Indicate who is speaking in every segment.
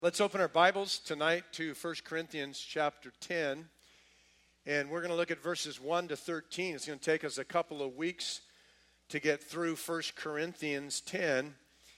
Speaker 1: Let's open our Bibles tonight to 1 Corinthians chapter 10, and we're going to look at verses 1 to 13. It's going to take us a couple of weeks to get through 1 Corinthians 10,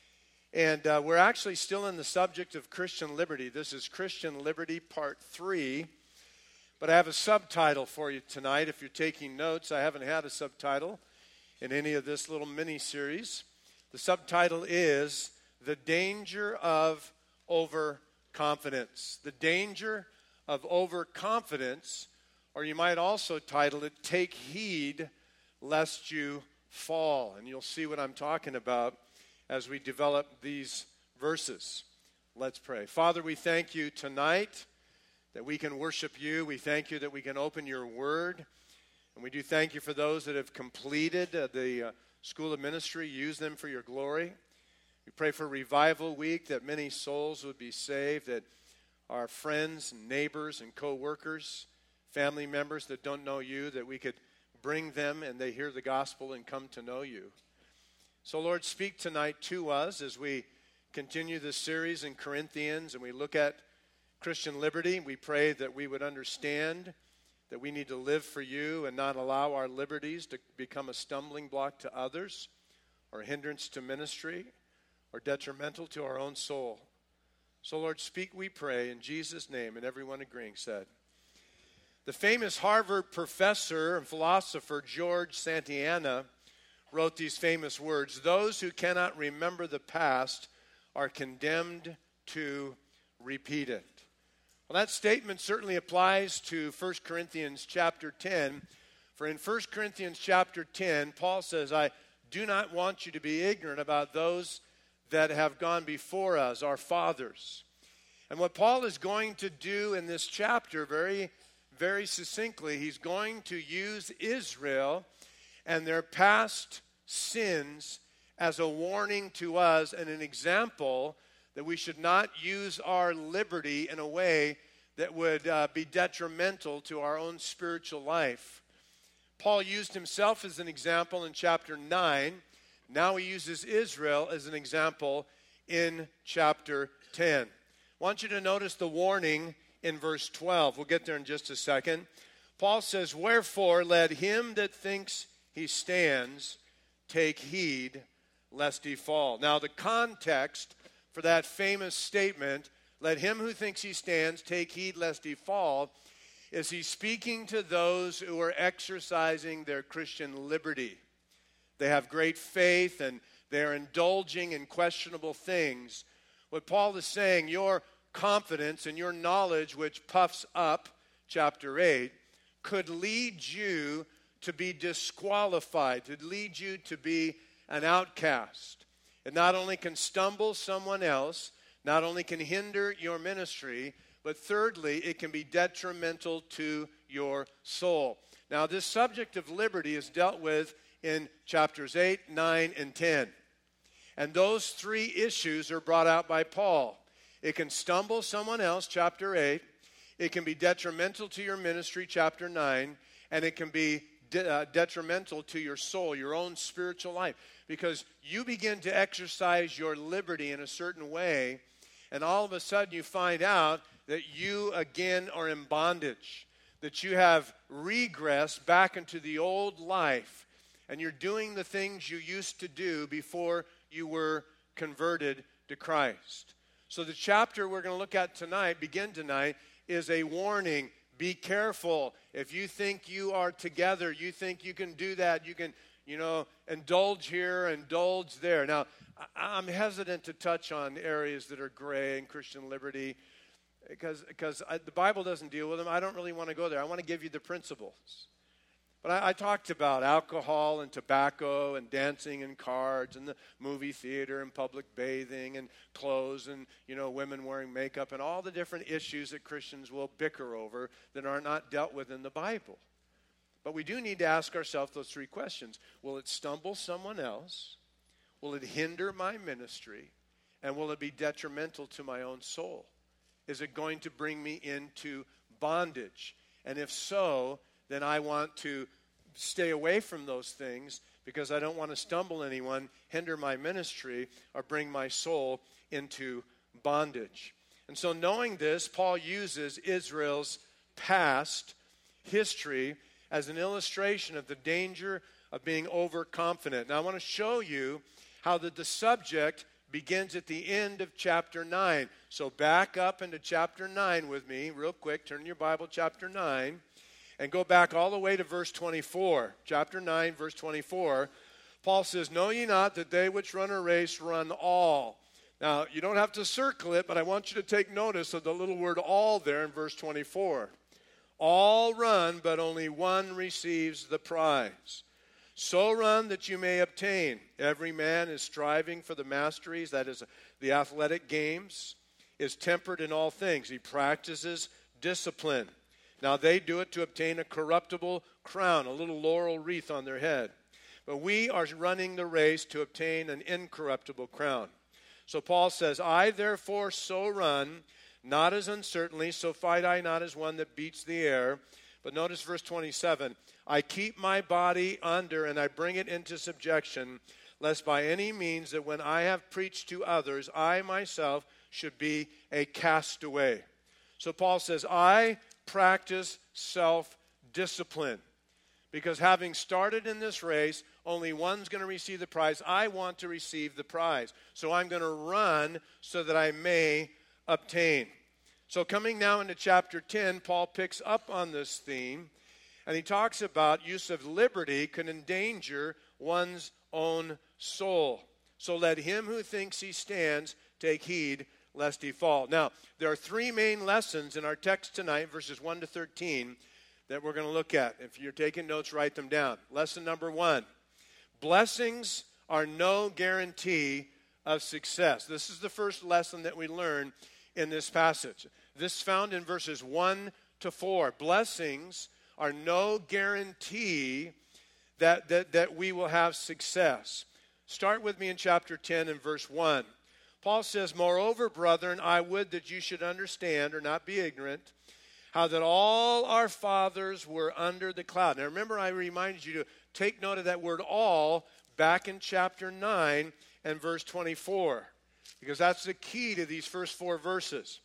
Speaker 1: and we're actually still in the subject of Christian liberty. This is Christian Liberty Part 3, but I have a subtitle for you tonight. If you're taking notes, I haven't had a subtitle in any of this little mini-series. The subtitle is The Danger of Overconfidence. The danger of overconfidence, or you might also title it, Take Heed Lest You Fall. And you'll see what I'm talking about as we develop these verses. Let's pray. Father, we thank you tonight that we can worship you. We thank you that we can open your word. And we do thank you for those that have completed the School of Ministry. Use them for your glory. We pray for Revival Week, that many souls would be saved, that our friends and neighbors and co-workers, family members that don't know you, that we could bring them and they hear the gospel and come to know you. So, Lord, speak tonight to us as we continue this series in Corinthians and we look at Christian liberty. We pray that we would understand that we need to live for you and not allow our liberties to become a stumbling block to others or a hindrance to ministry or detrimental to our own soul. So, Lord, speak, we pray, in Jesus' name, and everyone agreeing said. The famous Harvard professor and philosopher George Santayana wrote these famous words: "Those who cannot remember the past are condemned to repeat it." Well, that statement certainly applies to 1 Corinthians chapter 10. For in 1 Corinthians chapter 10, Paul says, "I do not want you to be ignorant about those that have gone before us, our fathers." And what Paul is going to do in this chapter very, very succinctly, he's going to use Israel and their past sins as a warning to us and an example that we should not use our liberty in a way that would be detrimental to our own spiritual life. Paul used himself as an example in chapter 9. Now he uses Israel as an example in chapter 10. I want you to notice the warning in verse 12. We'll get there in just a second. Paul says, "Wherefore let him that thinks he stands take heed lest he fall." Now the context for that famous statement, "Let him who thinks he stands take heed lest he fall," is he's speaking to those who are exercising their Christian liberty. They have great faith and they're indulging in questionable things. What Paul is saying, your confidence and your knowledge, which puffs up, chapter 8, could lead you to be disqualified, to lead you to be an outcast. It not only can stumble someone else, not only can hinder your ministry, but thirdly, it can be detrimental to your soul. Now, this subject of liberty is dealt with in chapters 8, 9, and 10. And those three issues are brought out by Paul. It can stumble someone else, chapter 8. It can be detrimental to your ministry, chapter 9. And it can be detrimental to your soul, your own spiritual life. Because you begin to exercise your liberty in a certain way, and all of a sudden you find out that you again are in bondage, that you have regressed back into the old life. And you're doing the things you used to do before you were converted to Christ. So the chapter we're going to look at tonight, is a warning. Be careful. If you think you are together, you think you can do that, you can, indulge here, indulge there. Now, I'm hesitant to touch on areas that are gray in Christian liberty because the Bible doesn't deal with them. I don't really want to go there. I want to give you the principles. But I talked about alcohol and tobacco and dancing and cards and the movie theater and public bathing and clothes and, women wearing makeup and all the different issues that Christians will bicker over that are not dealt with in the Bible. But we do need to ask ourselves those three questions. Will it stumble someone else? Will it hinder my ministry? And will it be detrimental to my own soul? Is it going to bring me into bondage? And if so, then I want to stay away from those things because I don't want to stumble anyone, hinder my ministry, or bring my soul into bondage. And so knowing this, Paul uses Israel's past history as an illustration of the danger of being overconfident. Now I want to show you how the subject begins at the end of chapter 9. So back up into chapter 9 with me real quick. Turn your Bible, chapter 9, and go back all the way to verse 24. Chapter 9, verse 24. Paul says, "Know ye not that they which run a race run all?" Now, you don't have to circle it, but I want you to take notice of the little word all there in verse 24. All run, but only one receives the prize. So run that you may obtain. Every man is striving for the masteries, that is, the athletic games, is tempered in all things. He practices discipline. Now they do it to obtain a corruptible crown, a little laurel wreath on their head. But we are running the race to obtain an incorruptible crown. So Paul says, I therefore so run, not as uncertainly, so fight I not as one that beats the air. But notice verse 27, I keep my body under and I bring it into subjection, lest by any means that when I have preached to others, I myself should be a castaway. So Paul says, I practice self-discipline. Because having started in this race, only one's going to receive the prize. I want to receive the prize. So I'm going to run so that I may obtain. So coming now into chapter 10, Paul picks up on this theme, and he talks about use of liberty can endanger one's own soul. So let him who thinks he stands take heed lest he fall. Now, there are three main lessons in our text tonight, verses 1 to 13, that we're going to look at. If you're taking notes, write them down. Lesson number 1, blessings are no guarantee of success. This is the first lesson that we learn in this passage. This is found in verses 1 to 4. Blessings are no guarantee that we will have success. Start with me in chapter 10 and verse 1. Paul says, Moreover, brethren, I would that you should understand or not be ignorant, how that all our fathers were under the cloud. Now remember, I reminded you to take note of that word all back in chapter 9 and verse 24, because that's the key to these first 4 verses.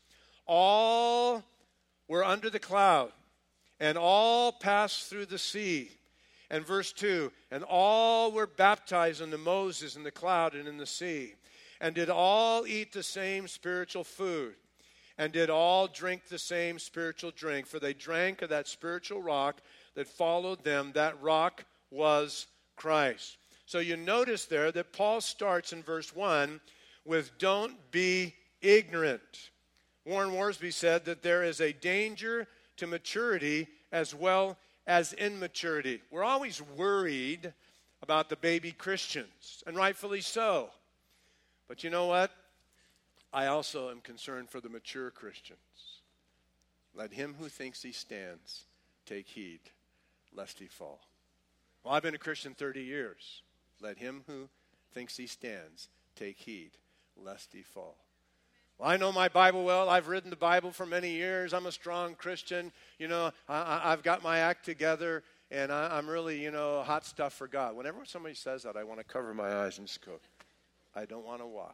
Speaker 1: All were under the cloud, and all passed through the sea. And verse 2, and all were baptized unto Moses in the cloud and in the sea, and did all eat the same spiritual food, and did all drink the same spiritual drink, for they drank of that spiritual rock that followed them. That rock was Christ. So you notice there that Paul starts in verse 1 with don't be ignorant. Warren Worsby said that there is a danger to maturity as well as immaturity. We're always worried about the baby Christians, and rightfully so. But you know what? I also am concerned for the mature Christians. Let him who thinks he stands take heed, lest he fall. Well, I've been a Christian 30 years. Let him who thinks he stands take heed, lest he fall. Well, I know my Bible well. I've read the Bible for many years. I'm a strong Christian. You know, I've got my act together, and I'm really, hot stuff for God. Whenever somebody says that, I want to cover my eyes and just go, I don't want to watch.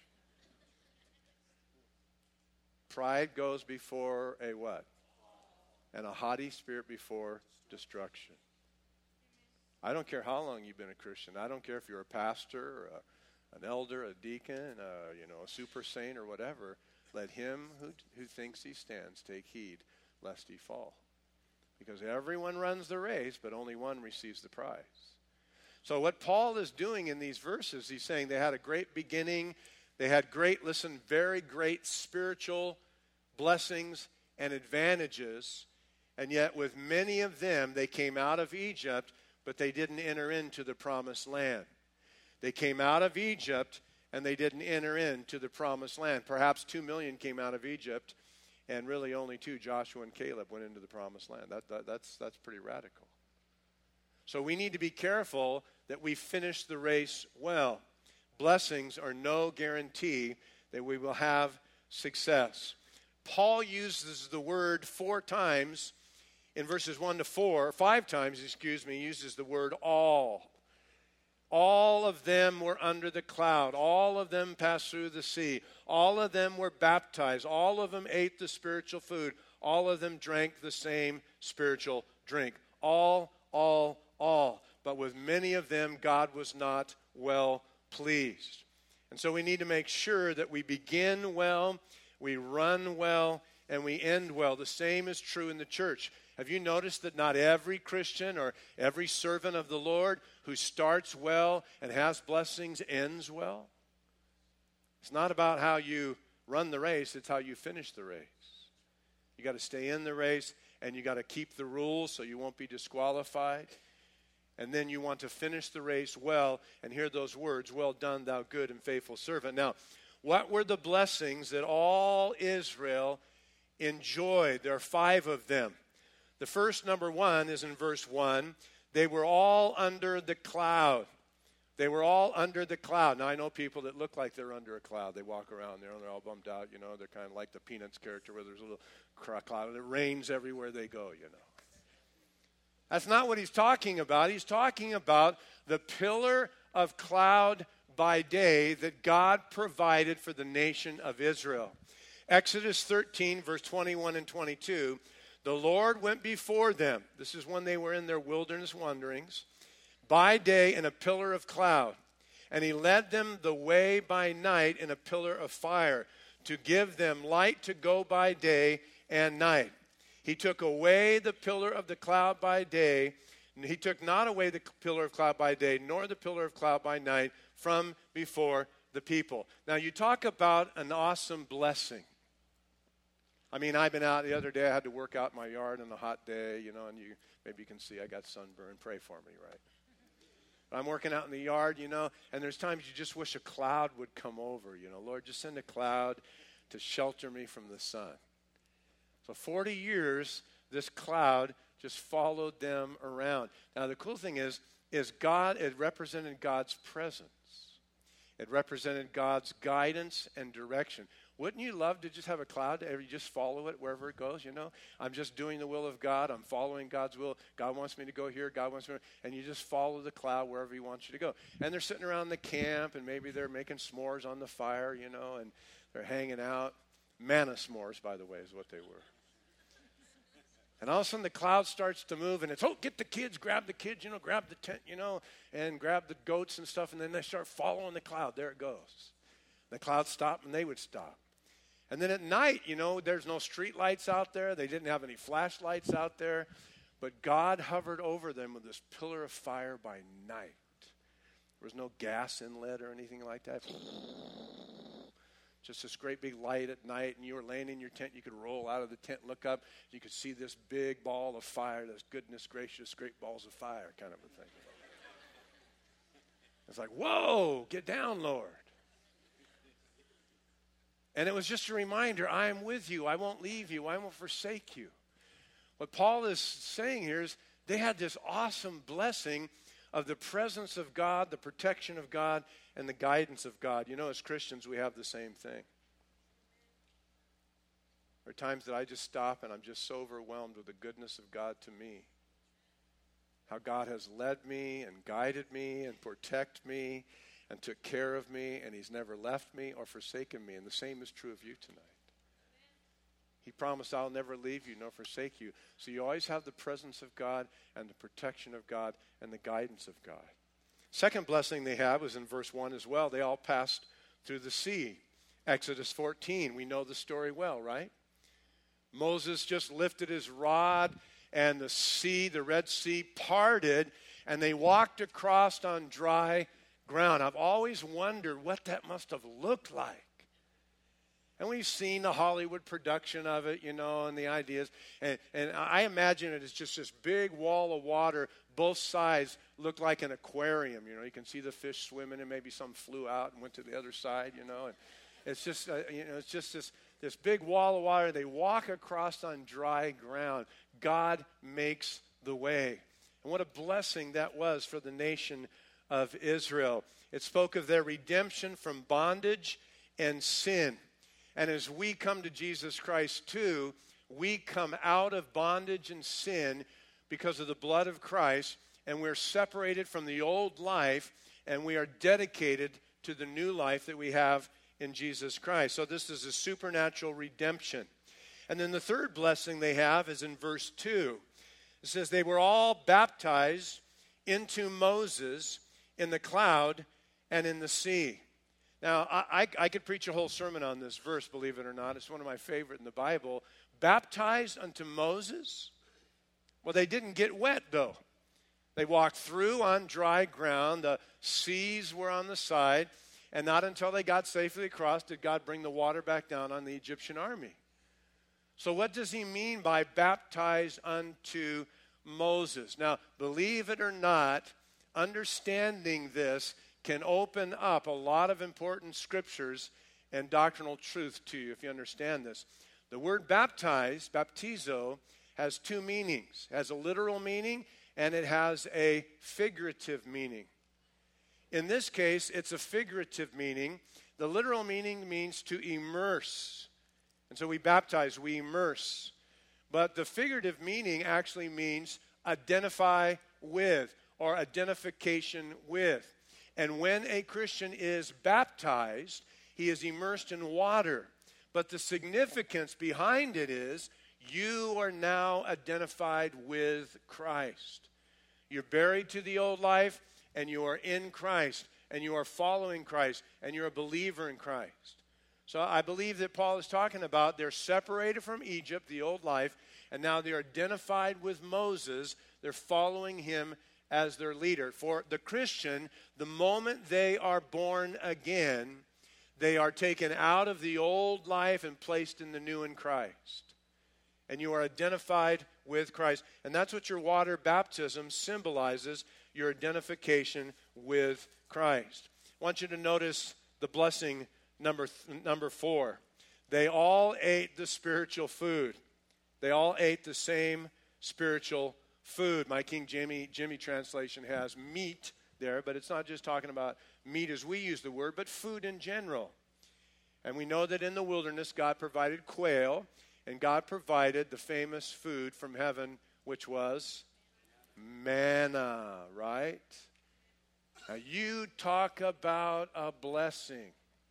Speaker 1: Pride goes before a what? And a haughty spirit before destruction. I don't care how long you've been a Christian. I don't care if you're a pastor or an elder, a deacon, a super saint or whatever. Let him who thinks he stands take heed lest he fall. Because everyone runs the race, but only one receives the prize. So what Paul is doing in these verses, he's saying they had a great beginning. They had very great spiritual blessings and advantages. And yet with many of them, they came out of Egypt, but they didn't enter into the promised land. They came out of Egypt, and they didn't enter into the promised land. Perhaps 2 million came out of Egypt, and really only 2, Joshua and Caleb, went into the promised land. That's pretty radical. So we need to be careful that we finish the race well. Blessings are no guarantee that we will have success. Paul uses the word 4 times in verses 1 to 4, 5 times, uses the word all. All of them were under the cloud. All of them passed through the sea. All of them were baptized. All of them ate the spiritual food. All of them drank the same spiritual drink. All. But with many of them, God was not well pleased. And so we need to make sure that we begin well, we run well, and we end well. The same is true in the church. Have you noticed that not every Christian or every servant of the Lord who starts well and has blessings ends well? It's not about how you run the race, it's how you finish the race. You got to stay in the race, and you got to keep the rules so you won't be disqualified. And then you want to finish the race well and hear those words, "Well done, thou good and faithful servant." Now, what were the blessings that all Israel enjoyed? There are 5 of them. The first, number 1, is in verse 1. They were all under the cloud. They were all under the cloud. Now, I know people that look like they're under a cloud. They walk around there, and they're all bummed out, you know. They're kind of like the Peanuts character where there's a little cloud, and it rains everywhere they go, you know. That's not what he's talking about. He's talking about the pillar of cloud by day that God provided for the nation of Israel. Exodus 13, verse 21 and 22, the Lord went before them. This is when they were in their wilderness wanderings. By day in a pillar of cloud. And he led them the way by night in a pillar of fire, to give them light to go by day and night. He took away the pillar of the cloud by day. And he took not away the pillar of cloud by day, nor the pillar of cloud by night from before the people. Now, you talk about an awesome blessing. I mean, I've been out the other day. I had to work out in my yard on a hot day, you know, and maybe you can see I got sunburn. Pray for me, right? I'm working out in the yard, you know, and there's times you just wish a cloud would come over, you know. Lord, just send a cloud to shelter me from the sun. So 40 years, this cloud just followed them around. Now, the cool thing is God, it represented God's presence. It represented God's guidance and direction. Wouldn't you love to just have a cloud that you just follow it wherever it goes, you know? I'm just doing the will of God. I'm following God's will. God wants me to go here. God wants me to, and you just follow the cloud wherever he wants you to go. And they're sitting around the camp, and maybe they're making s'mores on the fire, you know, and they're hanging out. Manna s'mores, by the way, is what they were. And all of a sudden the cloud starts to move, and it's, get the kids, grab the kids, you know, grab the tent, you know, and grab the goats and stuff, and then they start following the cloud. There it goes. The cloud stopped, and they would stop. And then at night, you know, there's no street lights out there. They didn't have any flashlights out there. But God hovered over them with this pillar of fire by night. There was no gas inlet or anything like that. Just this great big light at night, and you were laying in your tent. You could roll out of the tent, look up. You could see this big ball of fire, this goodness gracious, great balls of fire kind of a thing. It's like, whoa, get down, Lord. And it was just a reminder, I am with you. I won't leave you. I won't forsake you. What Paul is saying here is they had this awesome blessing of the presence of God, the protection of God, and the guidance of God. You know, as Christians, we have the same thing. There are times that I just stop and I'm just so overwhelmed with the goodness of God to me. How God has led me and guided me and protected me and took care of me, and he's never left me or forsaken me. And the same is true of you tonight. He promised, I'll never leave you nor forsake you. So you always have the presence of God and the protection of God and the guidance of God. Second blessing they had was in verse 1 as well. They all passed through the sea. Exodus 14, we know the story well, right? Moses just lifted his rod, and the sea, the Red Sea, parted, and they walked across on dry ground. I've always wondered what that must have looked like. And we've seen the Hollywood production of it, you know, and the ideas. And I imagine it as just this big wall of water. Both sides look like an aquarium, you know. You can see the fish swimming, and maybe some flew out and went to the other side, you know. And it's just, it's just this big wall of water. They walk across on dry ground. God makes the way. And what a blessing that was for the nation of Israel. It spoke of their redemption from bondage and sin. And as we come to Jesus Christ too, we come out of bondage and sin because of the blood of Christ, and we're separated from the old life, and we are dedicated to the new life that we have in Jesus Christ. So this is a supernatural redemption. And then the third blessing they have is in verse 2. It says, they were all baptized into Moses in the cloud and in the sea. Now, I could preach a whole sermon on this verse, believe it or not. It's one of my favorite in the Bible. Baptized unto Moses? Well, they didn't get wet, though. They walked through on dry ground. The seas were on the side. And not until they got safely across did God bring the water back down on the Egyptian army. So what does he mean by baptized unto Moses? Now, believe it or not, understanding this can open up a lot of important scriptures and doctrinal truth to you if you understand this. The word baptized, baptizo, has two meanings. It has a literal meaning and it has a figurative meaning. In this case, it's a figurative meaning. The literal meaning means to immerse. And so we baptize, we immerse. But the figurative meaning actually means identify with or identification with. And when a Christian is baptized, he is immersed in water. But the significance behind it is you are now identified with Christ. You're buried to the old life, and you are in Christ, and you are following Christ, and you're a believer in Christ. So I believe that Paul is talking about they're separated from Egypt, the old life, and now they're identified with Moses. They're following him as their leader. For the Christian, the moment they are born again, they are taken out of the old life and placed in the new in Christ. And you are identified with Christ. And that's what your water baptism symbolizes, your identification with Christ. I want you to notice the blessing number 4. They all ate the spiritual food. They all ate the same spiritual food. My King Jimmy translation has meat there, but it's not just talking about meat as we use the word, but food in general. And we know that in the wilderness, God provided quail, and God provided the famous food from heaven, which was manna, right? Now, you talk about a blessing.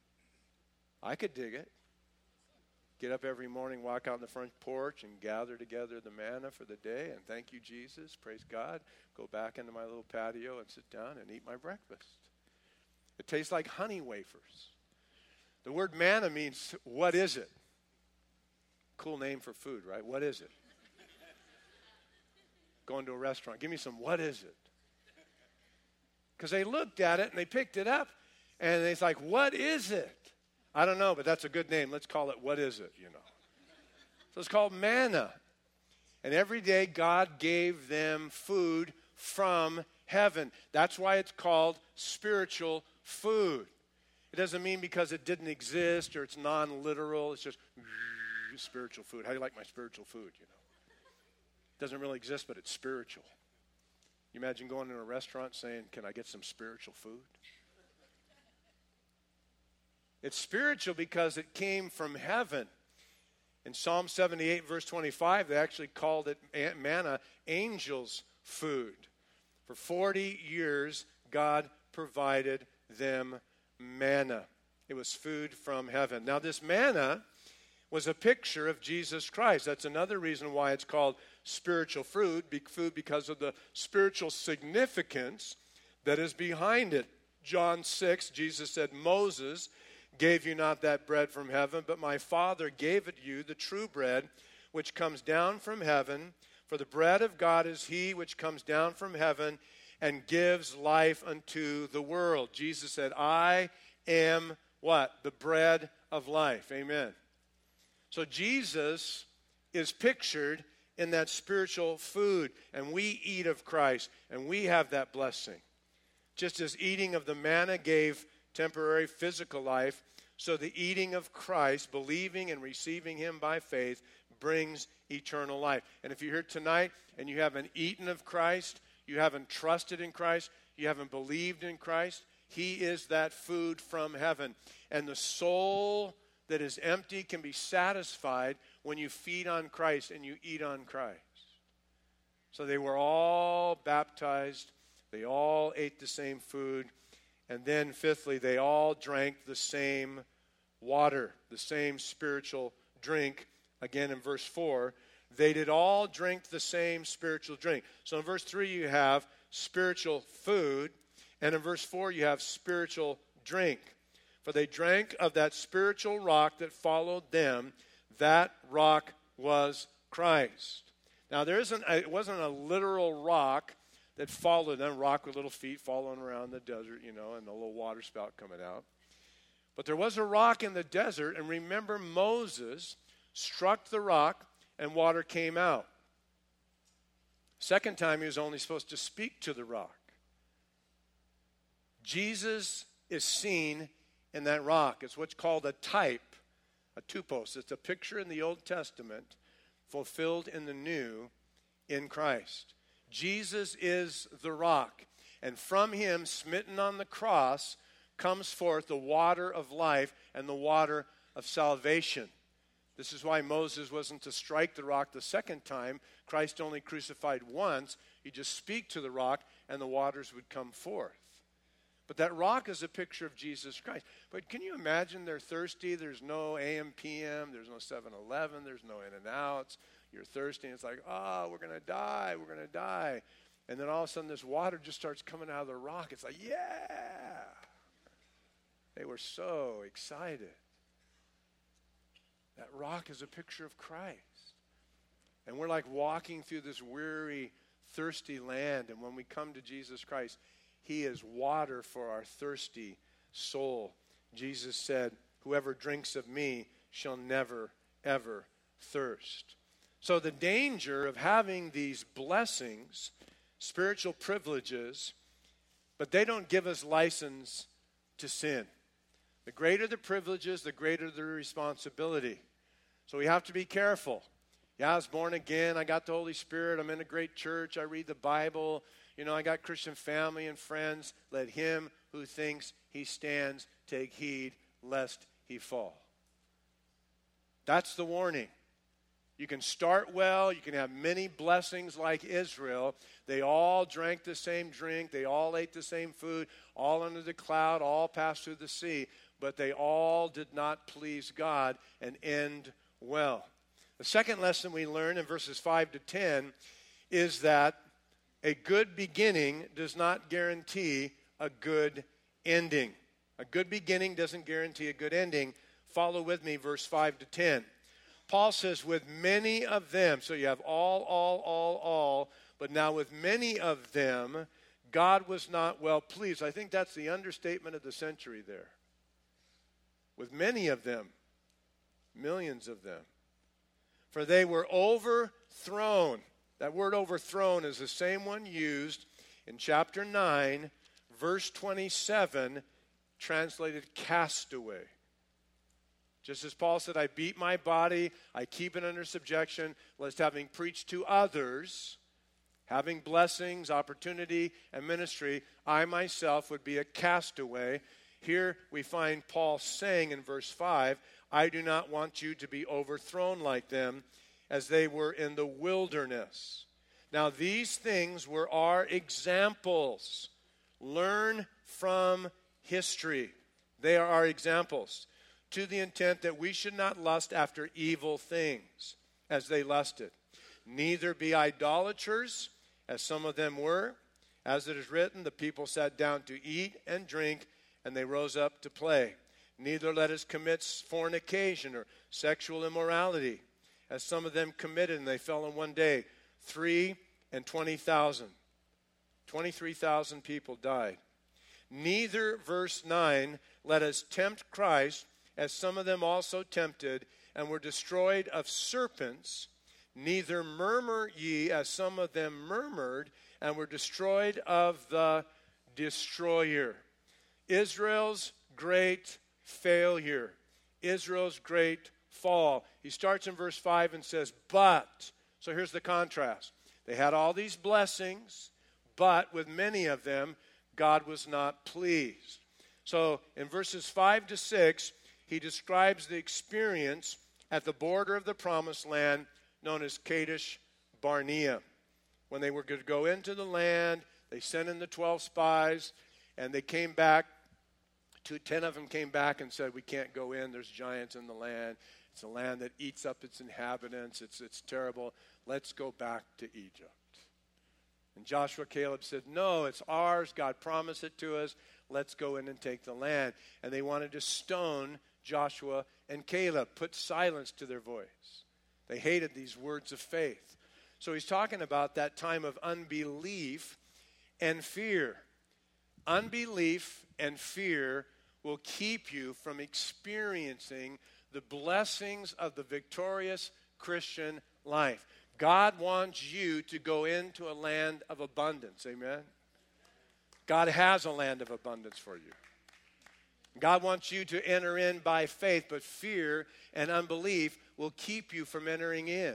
Speaker 1: I could dig it. Get up every morning, walk out on the front porch, and gather together the manna for the day, and thank you, Jesus, praise God. Go back into my little patio and sit down and eat my breakfast. It tastes like honey wafers. The word manna means, what is it? Cool name for food, right? What is it? Going to a restaurant, give me some, what is it? Because they looked at it and they picked it up, and it's like, what is it? I don't know, but that's a good name. Let's call it, what is it, you know? So it's called manna. And every day God gave them food from heaven. That's why it's called spiritual food. It doesn't mean because it didn't exist or it's non-literal. It's just spiritual food. How do you like my spiritual food, you know? It doesn't really exist, but it's spiritual. You imagine going to a restaurant saying, can I get some spiritual food? It's spiritual because it came from heaven. In Psalm 78, verse 25, they actually called it manna, angels' food. For 40 years, God provided them manna. It was food from heaven. Now, this manna was a picture of Jesus Christ. That's another reason why it's called spiritual food because of the spiritual significance that is behind it. John 6, Jesus said, Moses gave you not that bread from heaven, but my Father gave it you, the true bread, which comes down from heaven. For the bread of God is he which comes down from heaven and gives life unto the world. Jesus said, I am what? The bread of life. Amen. So Jesus is pictured in that spiritual food, and we eat of Christ, and we have that blessing. Just as eating of the manna gave temporary physical life, so the eating of Christ, believing and receiving him by faith, brings eternal life. And if you're here tonight and you haven't eaten of Christ, you haven't trusted in Christ, you haven't believed in Christ, he is that food from heaven. And the soul that is empty can be satisfied when you feed on Christ and you eat on Christ. So they were all baptized. They all ate the same food. And then fifthly, they all drank the same water, the same spiritual drink. Again in verse 4, they did all drink the same spiritual drink. So in verse 3 you have spiritual food, and in verse 4 you have spiritual drink. For they drank of that spiritual rock that followed them. That rock was Christ. Now it wasn't a literal rock that followed them, rock with little feet following around the desert, and a little water spout coming out. But there was a rock in the desert, and remember Moses struck the rock and water came out. Second time he was only supposed to speak to the rock. Jesus is seen in that rock. It's what's called a type, a tupos. It's a picture in the Old Testament fulfilled in the New in Christ. Jesus is the rock, and from him, smitten on the cross, comes forth the water of life and the water of salvation. This is why Moses wasn't to strike the rock the second time. Christ only crucified once. He'd just speak to the rock and the waters would come forth. But that rock is a picture of Jesus Christ. But can you imagine they're thirsty? There's no AM, PM. There's no 7-Eleven. There's no In-N-Outs. You're thirsty, and it's like, we're going to die. We're going to die. And then all of a sudden this water just starts coming out of the rock. It's like, yeah. They were so excited. That rock is a picture of Christ. And we're like walking through this weary, thirsty land. And when we come to Jesus Christ, he is water for our thirsty soul. Jesus said, whoever drinks of me shall never, ever thirst. So the danger of having these blessings, spiritual privileges, but they don't give us license to sin. The greater the privileges, the greater the responsibility. So we have to be careful. Yeah, I was born again. I got the Holy Spirit. I'm in a great church. I read the Bible. I got Christian family and friends. Let him who thinks he stands take heed lest he fall. That's the warning. You can start well. You can have many blessings like Israel. They all drank the same drink. They all ate the same food, all under the cloud, all passed through the sea. But they all did not please God and end well. The second lesson we learn in verses 5 to 10 is that a good beginning does not guarantee a good ending. A good beginning doesn't guarantee a good ending. Follow with me, verse 5 to 10. Paul says, with many of them, so you have all, but now with many of them, God was not well pleased. I think that's the understatement of the century there. With many of them, millions of them. For they were overthrown. That word overthrown is the same one used in chapter 9, verse 27, translated castaway. Just as Paul said, I beat my body, I keep it under subjection, lest having preached to others, having blessings, opportunity, and ministry, I myself would be a castaway. Here we find Paul saying in verse 5, I do not want you to be overthrown like them, as they were in the wilderness. Now these things were our examples. Learn from history. They are our examples, to the intent that we should not lust after evil things, as they lusted. Neither be idolaters, as some of them were. As it is written, the people sat down to eat and drink, and they rose up to play. Neither let us commit fornication or sexual immorality, as some of them committed, and they fell in one day. 3,020,000. 23,000 people died. Neither, verse 9, let us tempt Christ, as some of them also tempted, and were destroyed of serpents. Neither murmur ye, as some of them murmured, and were destroyed of the destroyer. Israel's great failure. Israel's great fall. He starts in verse 5 and says, but. So here's the contrast. They had all these blessings, but with many of them, God was not pleased. So in verses 5 to 6, he describes the experience at the border of the promised land known as Kadesh Barnea. When they were going to go into the land, they sent in the 12 spies, and they came back 10 of them came back and said, we can't go in. There's giants in the land. It's a land that eats up its inhabitants. It's terrible. Let's go back to Egypt. And Joshua, Caleb said, no, it's ours. God promised it to us. Let's go in and take the land. And they wanted to stone Joshua and Caleb, put silence to their voice. They hated these words of faith. So he's talking about that time of unbelief and fear. Unbelief and fear will keep you from experiencing the blessings of the victorious Christian life. God wants you to go into a land of abundance. Amen? God has a land of abundance for you. God wants you to enter in by faith, but fear and unbelief will keep you from entering in.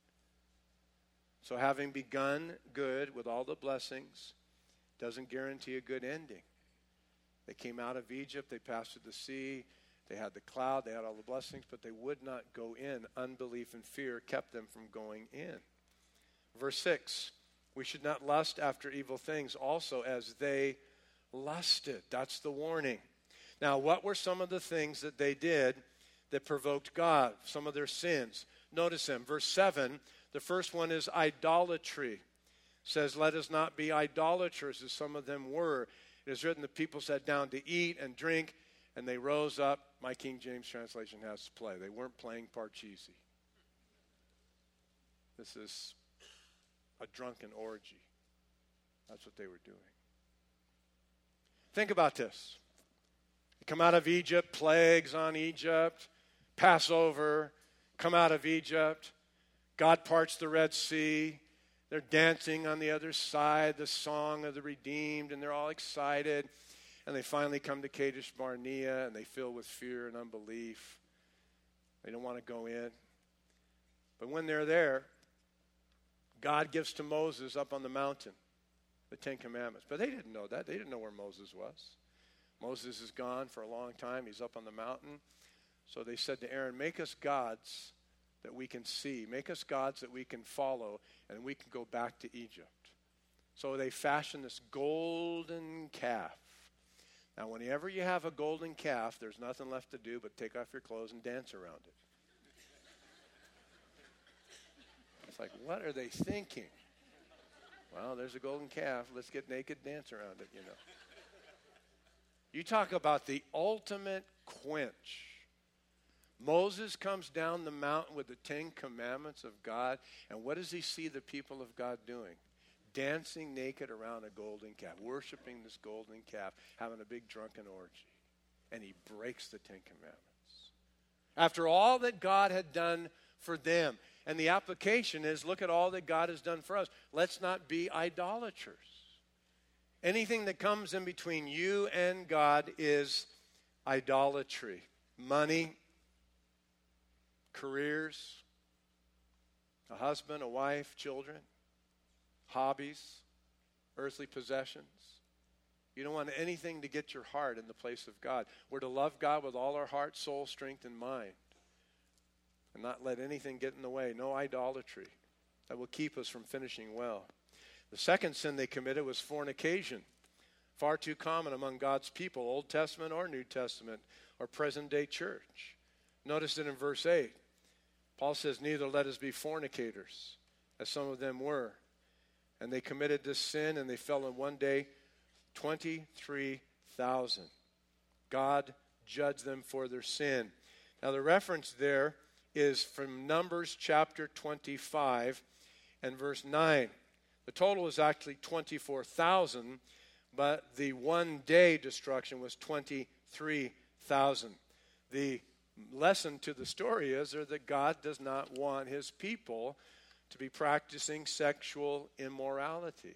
Speaker 1: So having begun good with all the blessings doesn't guarantee a good ending. They came out of Egypt, they passed through the sea, they had the cloud, they had all the blessings, but they would not go in. Unbelief and fear kept them from going in. Verse 6, we should not lust after evil things also as they lusted. That's the warning. Now, what were some of the things that they did that provoked God? Some of their sins. Notice them. Verse 7, the first one is idolatry. It says, let us not be idolaters as some of them were. It is written, the people sat down to eat and drink, and they rose up. My King James translation has to play. They weren't playing Parcheesi. This is a drunken orgy. That's what they were doing. Think about this. You come out of Egypt, plagues on Egypt, Passover, come out of Egypt, God parts the Red Sea. They're dancing on the other side, the song of the redeemed, and they're all excited. And they finally come to Kadesh Barnea, and they fill with fear and unbelief. They don't want to go in. But when they're there, God gives to Moses up on the mountain the Ten Commandments. But they didn't know that. They didn't know where Moses was. Moses is gone for a long time. He's up on the mountain. So they said to Aaron, make us gods that we can see. Make us gods that we can follow, and we can go back to Egypt. So they fashioned this golden calf. Now, whenever you have a golden calf, there's nothing left to do but take off your clothes and dance around it. It's like, what are they thinking? Well, there's a golden calf. Let's get naked, dance around it, you know. You talk about the ultimate quench. Moses comes down the mountain with the 10 Commandments of God, and what does he see the people of God doing? Dancing naked around a golden calf, worshiping this golden calf, having a big drunken orgy. And he breaks the 10 Commandments. After all that God had done for them. And the application is, look at all that God has done for us. Let's not be idolaters. Anything that comes in between you and God is idolatry. Money, careers, a husband, a wife, children, hobbies, earthly possessions. You don't want anything to get your heart in the place of God. We're to love God with all our heart, soul, strength, and mind. And not let anything get in the way. No idolatry. That will keep us from finishing well. The second sin they committed was fornication. Far too common among God's people, Old Testament or New Testament, or present-day church. Notice it in verse 8. Paul says, neither let us be fornicators, as some of them were. And they committed this sin, and they fell in one day 23,000. God judged them for their sin. Now the reference there is from Numbers chapter 25 and verse 9. The total is actually 24,000, but the one-day destruction was 23,000. The lesson to the story is that God does not want his people to be practicing sexual immorality.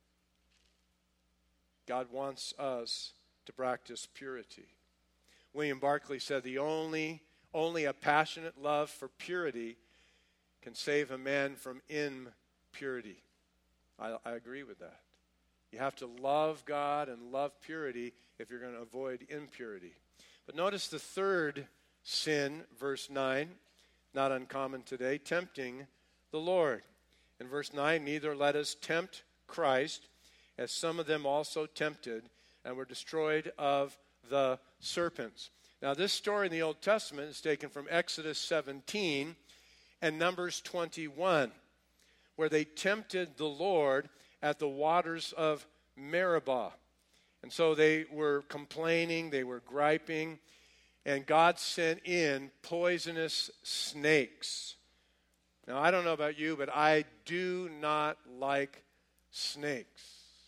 Speaker 1: God wants us to practice purity. William Barclay said only a passionate love for purity can save a man from impurity. I agree with that. You have to love God and love purity if you're going to avoid impurity. But notice the third sin, verse 9, not uncommon today, tempting the Lord. In verse 9, neither let us tempt Christ, as some of them also tempted and were destroyed of the serpents. Now, this story in the Old Testament is taken from Exodus 17 and Numbers 21, where they tempted the Lord at the waters of Meribah. And so they were complaining, they were griping, and God sent in poisonous snakes. Now, I don't know about you, but I do not like snakes.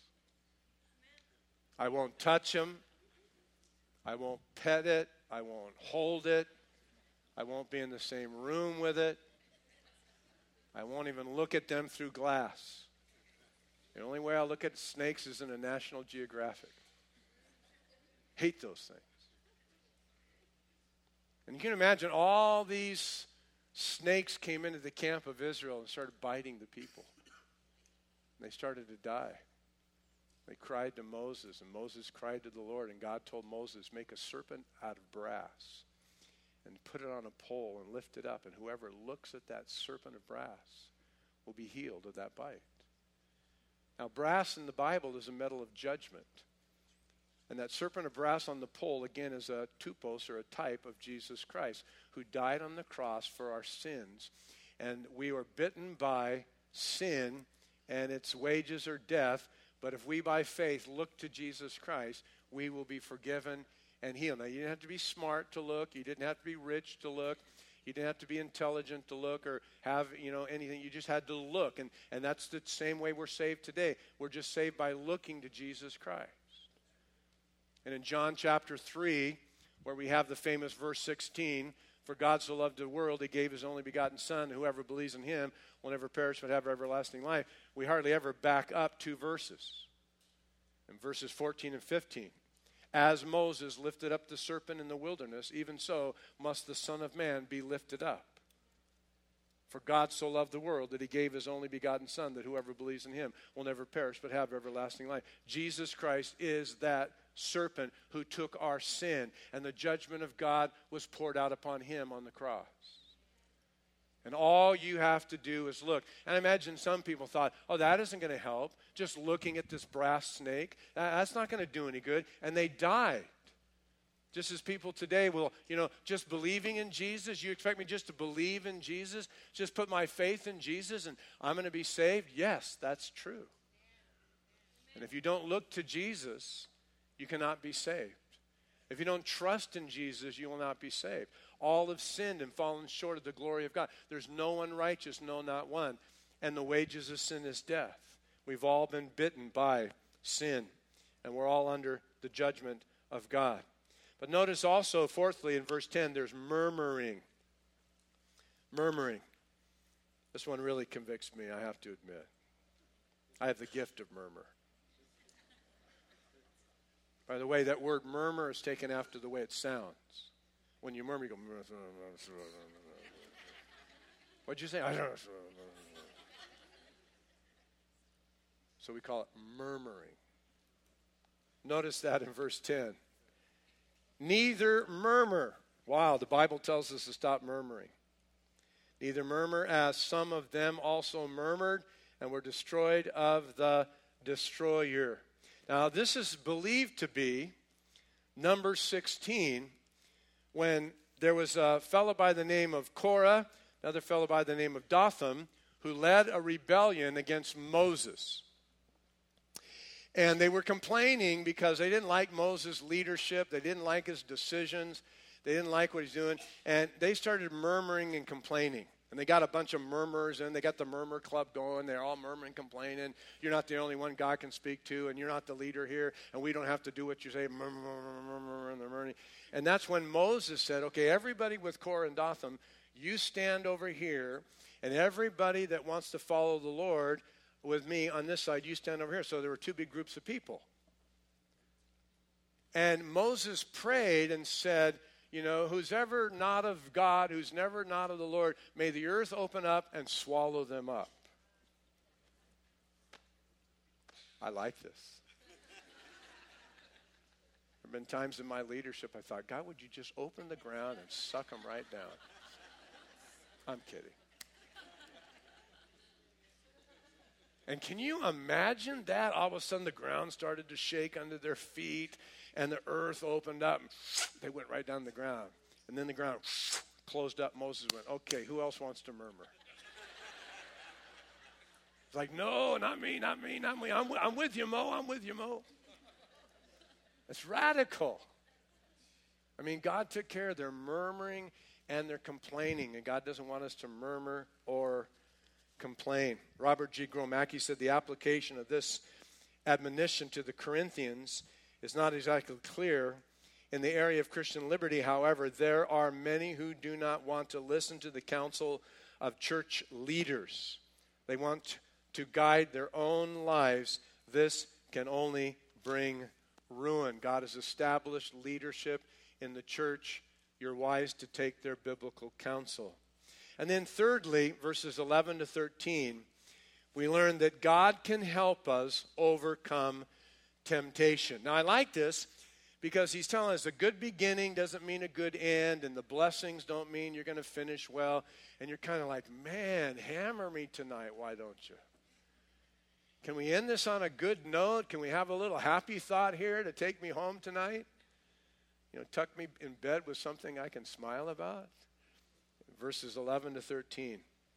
Speaker 1: I won't touch them. I won't pet it. I won't hold it. I won't be in the same room with it. I won't even look at them through glass. The only way I look at snakes is in a National Geographic. Hate those things. And you can imagine all these snakes came into the camp of Israel and started biting the people. And they started to die. They cried to Moses, and Moses cried to the Lord, and God told Moses, make a serpent out of brass and put it on a pole and lift it up, and whoever looks at that serpent of brass will be healed of that bite. Now, brass in the Bible is a metal of judgment. And that serpent of brass on the pole, again, is a tupos, or a type of Jesus Christ, who died on the cross for our sins. And we were bitten by sin, and its wages are death. But if we, by faith, look to Jesus Christ, we will be forgiven and healed. Now, you didn't have to be smart to look. You didn't have to be rich to look. You didn't have to be intelligent to look or have, anything. You just had to look. And that's the same way we're saved today. We're just saved by looking to Jesus Christ. And in John chapter 3, where we have the famous verse 16, for God so loved the world, he gave his only begotten Son, whoever believes in him will never perish but have everlasting life. We hardly ever back up 2 verses. In verses 14 and 15, as Moses lifted up the serpent in the wilderness, even so must the Son of Man be lifted up. For God so loved the world that he gave his only begotten Son, that whoever believes in him will never perish but have everlasting life. Jesus Christ is that serpent who took our sin, and the judgment of God was poured out upon him on the cross. And all you have to do is look. And I imagine some people thought, oh, that isn't going to help. Just looking at this brass snake, that's not going to do any good. And they died. Just as people today will, just believing in Jesus. You expect me just to believe in Jesus? Just put my faith in Jesus and I'm going to be saved? Yes, that's true. And if you don't look to Jesus, you cannot be saved. If you don't trust in Jesus, you will not be saved. All have sinned and fallen short of the glory of God. There's no one righteous, no, not one. And the wages of sin is death. We've all been bitten by sin, and we're all under the judgment of God. But notice also, fourthly, in verse 10, there's murmuring. Murmuring. This one really convicts me, I have to admit. I have the gift of murmur. By the way, that word murmur is taken after the way it sounds. When you murmur, you go, what'd you say? So we call it murmuring. Notice that in verse 10. Neither murmur. Wow, the Bible tells us to stop murmuring. Neither murmur, as some of them also murmured and were destroyed of the destroyer. Now, this is believed to be Numbers 16, when there was a fellow by the name of Korah, another fellow by the name of Dathan, who led a rebellion against Moses. And they were complaining because they didn't like Moses' leadership. They didn't like his decisions. They didn't like what he's doing. And they started murmuring and complaining. And they got a bunch of murmurers in. They got the murmur club going. They're all murmuring, complaining. You're not the only one God can speak to, and you're not the leader here, and we don't have to do what you say. Murmur, murmur, and they're murmuring. And that's when Moses said, okay, everybody with Korah and Dathan, you stand over here, and everybody that wants to follow the Lord with me on this side, you stand over here. So there were 2 big groups of people. And Moses prayed and said, who's ever not of God, who's never not of the Lord, may the earth open up and swallow them up. I like this. There have been times in my leadership I thought, God, would you just open the ground and suck them right down? I'm kidding. And can you imagine that? All of a sudden the ground started to shake under their feet and the earth opened up. They went right down the ground. And then the ground closed up. Moses went, okay, who else wants to murmur? It's like, no, not me, not me, not me. I'm with you, Mo. I'm with you, Mo. It's radical. I mean, God took care of their murmuring and their complaining, and God doesn't want us to murmur or complain. Robert G. Gromacki said the application of this admonition to the Corinthians is not exactly clear. In the area of Christian liberty, however, there are many who do not want to listen to the counsel of church leaders. They want to guide their own lives. This can only bring ruin. God has established leadership in the church. You're wise to take their biblical counsel. And then thirdly, verses 11 to 13, we learn that God can help us overcome temptation. Now, I like this because he's telling us a good beginning doesn't mean a good end, and the blessings don't mean you're going to finish well. And you're kind of like, man, hammer me tonight, why don't you? Can we end this on a good note? Can we have a little happy thought here to take me home tonight? You know, tuck me in bed with something I can smile about? Verses 11 to 13.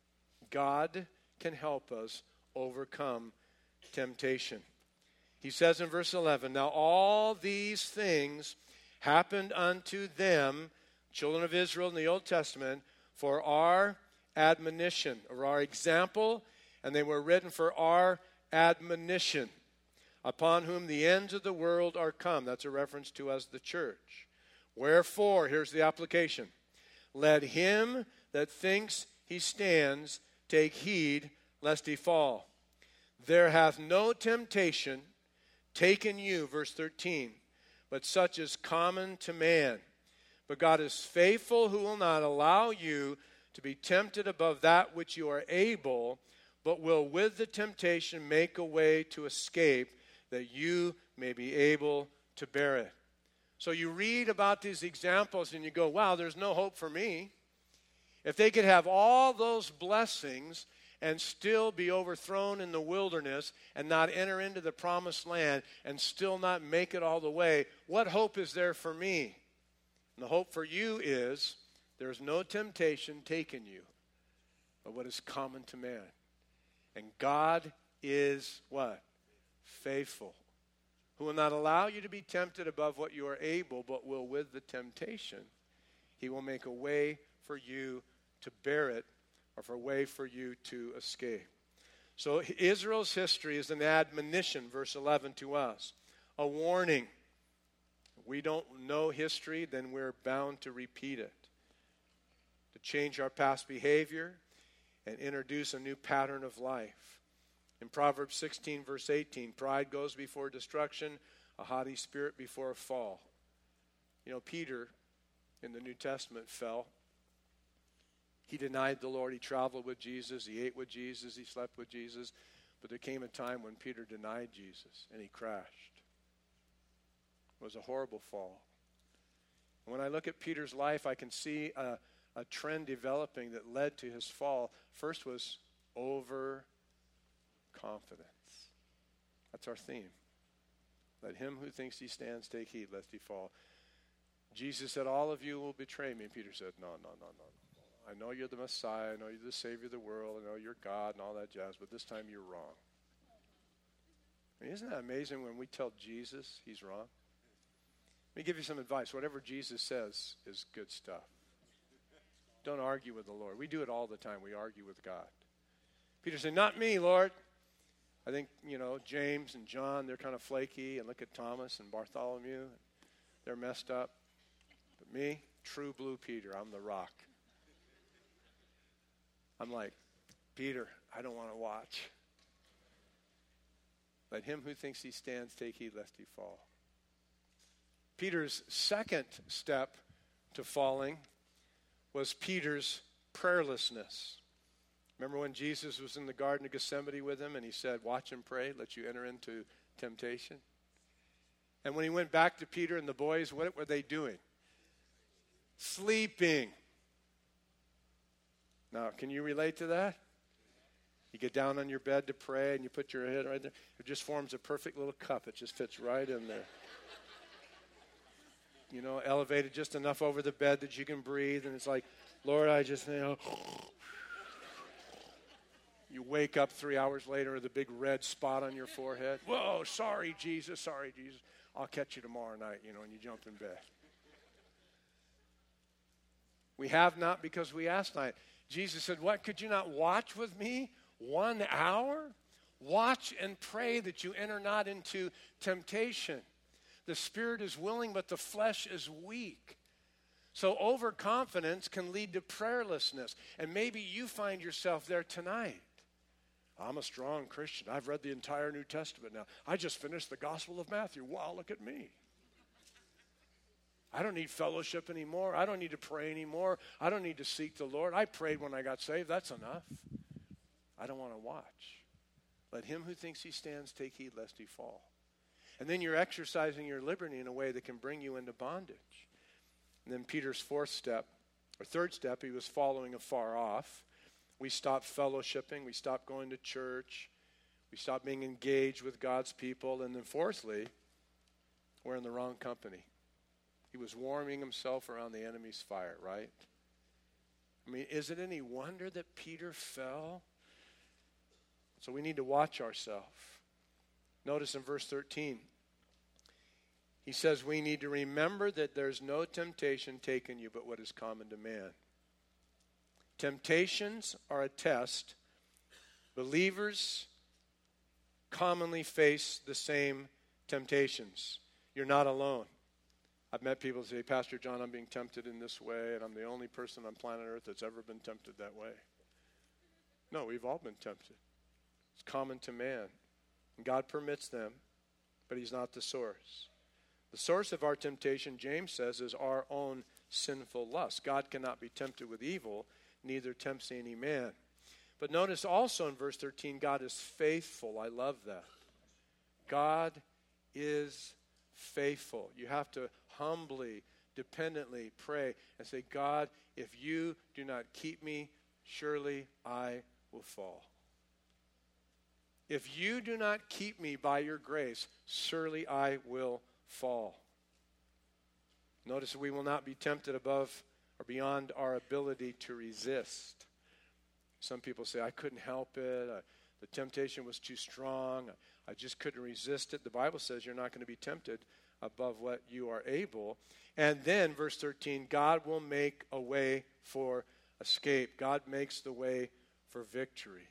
Speaker 1: God can help us overcome temptation. He says in verse 11, now all these things happened unto them, children of Israel in the Old Testament, for our admonition, or our example, and they were written for our admonition, upon whom the ends of the world are come. That's a reference to us, the church. Wherefore, here's the application. Let him that thinks he stands take heed lest he fall. There hath no temptation taken you, verse 13, but such is common to man. But God is faithful, who will not allow you to be tempted above that which you are able, but will with the temptation make a way to escape, that you may be able to bear it. So you read about these examples and you go, wow, there's no hope for me. If they could have all those blessings and still be overthrown in the wilderness and not enter into the promised land and still not make it all the way, what hope is there for me? And the hope for you is there's no temptation taken you but what is common to man. And God is what? Faithful, who will not allow you to be tempted above what you are able, but will with the temptation, he will make a way for you to bear it, or for a way for you to escape. So Israel's history is an admonition, verse 11, to us, a warning. If we don't know history, then we're bound to repeat it, to change our past behavior and introduce a new pattern of life. In Proverbs 16, verse 18, pride goes before destruction, a haughty spirit before a fall. You know, Peter in the New Testament fell. He denied the Lord. He traveled with Jesus. He ate with Jesus. He slept with Jesus. But there came a time when Peter denied Jesus and he crashed. It was a horrible fall. When I look at Peter's life, I can see a trend developing that led to his fall. First was overconfidence. That's our theme. Let him who thinks he stands take heed lest he fall. Jesus said, all of you will betray me. And Peter said, no. I know you're the Messiah. I know you're the Savior of the world. I know you're God and all that jazz, but this time you're wrong. I mean, isn't that amazing when we tell Jesus he's wrong? Let me give you some advice. Whatever Jesus says is good stuff. Don't argue with the Lord. We do it all the time. We argue with God. Peter said, not me, Lord. I think, James and John, they're kind of flaky. And look at Thomas and Bartholomew. They're messed up. But me, true blue Peter, I'm the rock. I'm like, Peter, I don't want to watch. Let him who thinks he stands take heed lest he fall. Peter's second step to falling was Peter's prayerlessness. Remember when Jesus was in the Garden of Gethsemane with him and he said, watch and pray, let you enter into temptation? And when he went back to Peter and the boys, what were they doing? Sleeping. Now, can you relate to that? You get down on your bed to pray and you put your head right there. It just forms a perfect little cup. It just fits right in there. You know, elevated just enough over the bed that you can breathe. And it's like, Lord, I just, you wake up 3 hours later with a big red spot on your forehead. Whoa, sorry, Jesus. I'll catch you tomorrow night, and you jump in bed. We have not because we ask not. Jesus said, what, could you not watch with me 1 hour? Watch and pray that you enter not into temptation. The spirit is willing, but the flesh is weak. So overconfidence can lead to prayerlessness. And maybe you find yourself there tonight. I'm a strong Christian. I've read the entire New Testament now. I just finished the Gospel of Matthew. Wow, look at me. I don't need fellowship anymore. I don't need to pray anymore. I don't need to seek the Lord. I prayed when I got saved. That's enough. I don't want to watch. Let him who thinks he stands take heed lest he fall. And then you're exercising your liberty in a way that can bring you into bondage. And then Peter's third step, he was following afar off. We stopped fellowshipping. We stopped going to church. We stopped being engaged with God's people. And then fourthly, we're in the wrong company. He was warming himself around the enemy's fire, right? I mean, is it any wonder that Peter fell? So we need to watch ourselves. Notice in verse 13, he says we need to remember that there's no temptation taken you but what is common to man. Temptations are a test. Believers commonly face the same temptations. You're not alone. I've met people say, Pastor John, I'm being tempted in this way, and I'm the only person on planet Earth that's ever been tempted that way. No, we've all been tempted. It's common to man. And God permits them, but he's not the source. The source of our temptation, James says, is our own sinful lust. God cannot be tempted with evil, neither tempts any man. But notice also in verse 13, God is faithful. I love that. God is faithful. You have to humbly, dependently pray and say, God, if you do not keep me, surely I will fall. If you do not keep me by your grace, surely I will fall. Notice we will not be tempted above or beyond our ability to resist. Some people say, I couldn't help it. The temptation was too strong. I just couldn't resist it. The Bible says you're not going to be tempted above what you are able. And then, verse 13, God will make a way for escape. God makes the way for victory.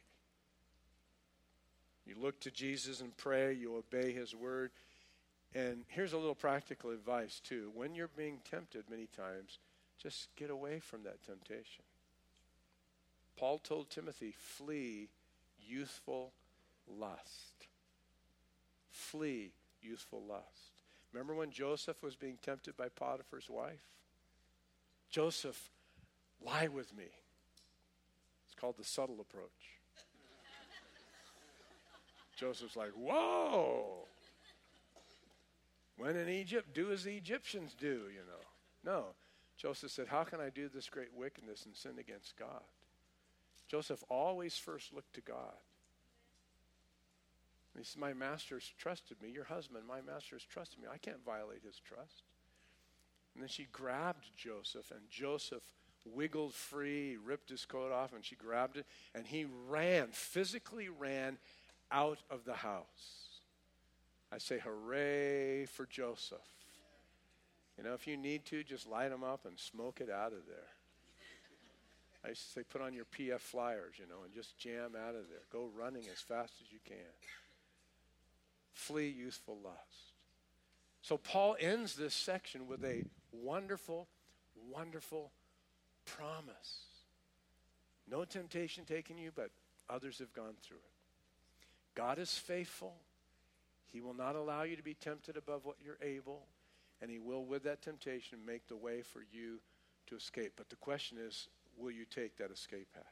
Speaker 1: You look to Jesus and pray. You obey his word. And here's a little practical advice, too. When you're being tempted many times, just get away from that temptation. Paul told Timothy, flee youthful lust. Flee youthful lust. Remember when Joseph was being tempted by Potiphar's wife? Joseph, lie with me. It's called the subtle approach. Joseph's like, whoa. When in Egypt, do as the Egyptians do, No. Joseph said, how can I do this great wickedness and sin against God? Joseph always first looked to God. And he said, my master's trusted me. Your husband, my master, has trusted me. I can't violate his trust. And then she grabbed Joseph, and Joseph wiggled free, he ripped his coat off, and she grabbed it, and he physically ran out of the house. I say, hooray for Joseph. If you need to, just light them up and smoke it out of there. I used to say, put on your PF flyers, and just jam out of there. Go running as fast as you can. Flee youthful lust. So Paul ends this section with a wonderful, wonderful promise. No temptation taken you, but others have gone through it. God is faithful. He will not allow you to be tempted above what you're able, and he will, with that temptation, make the way for you to escape. But the question is, will you take that escape hatch?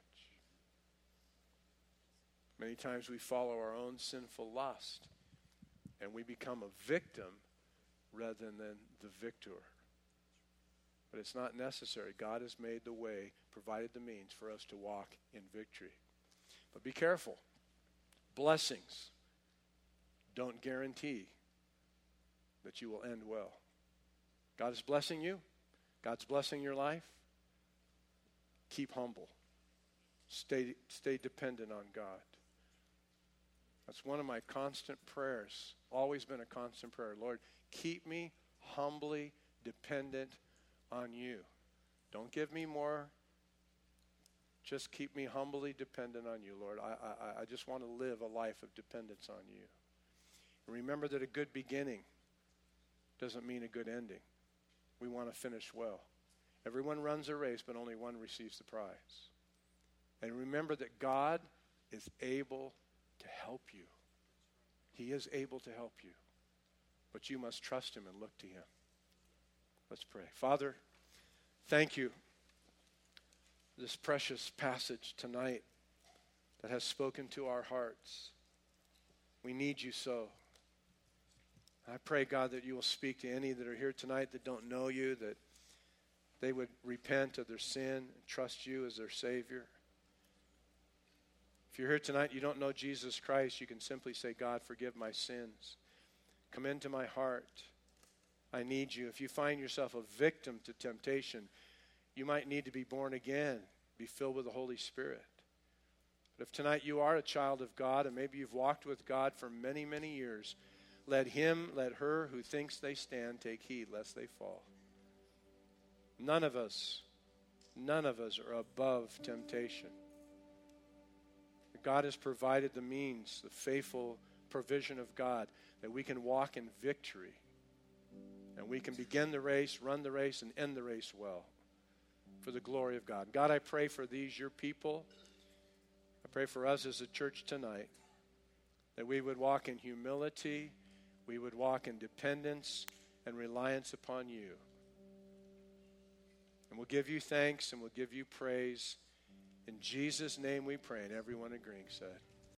Speaker 1: Many times we follow our own sinful lust, and we become a victim rather than the victor. But it's not necessary. God has made the way, provided the means for us to walk in victory. But be careful. Blessings don't guarantee that you will end well. God is blessing you. God's blessing your life. Keep humble. Stay dependent on God. That's one of my constant prayers. Always been a constant prayer. Lord, keep me humbly dependent on you. Don't give me more. Just keep me humbly dependent on you, Lord. I just want to live a life of dependence on you. And remember that a good beginning doesn't mean a good ending. We want to finish well. Everyone runs a race, but only one receives the prize. And remember that God is able to help you. He is able to help you. But you must trust him and look to him. Let's pray. Father, thank you for this precious passage tonight that has spoken to our hearts. We need you so. I pray, God, that you will speak to any that are here tonight that don't know you, that they would repent of their sin and trust you as their Savior. If you're here tonight and you don't know Jesus Christ, you can simply say, God, forgive my sins. Come into my heart. I need you. If you find yourself a victim to temptation, you might need to be born again, be filled with the Holy Spirit. But if tonight you are a child of God and maybe you've walked with God for many, many years, let him, let her who thinks they stand take heed lest they fall. None of us are above temptation. God has provided the means, the faithful provision of God, that we can walk in victory. And we can begin the race, run the race, and end the race well for the glory of God. God, I pray for these, your people. I pray for us as a church tonight that we would walk in humility, we would walk in dependence and reliance upon you. And we'll give you thanks and we'll give you praise. In Jesus' name we pray, and everyone agreeing said.